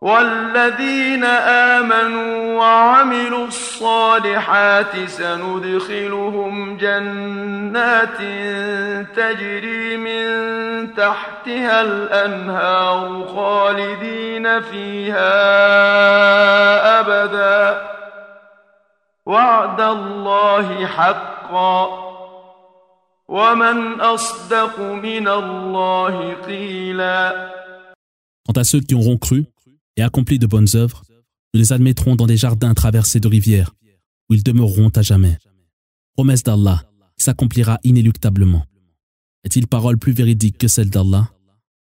والذين آمنوا وعملوا الصالحات سندخلهم جنات تجري من تحتها الأنهار خالدين فيها أبدا وعد الله حقا ومن أصدق من الله قيلا. Quant à ceux qui auront cru et accompli de bonnes œuvres, nous les admettrons dans des jardins traversés de rivières, où ils demeureront à jamais. Promesse d'Allah qui s'accomplira inéluctablement. Est-il parole plus véridique que celle d'Allah?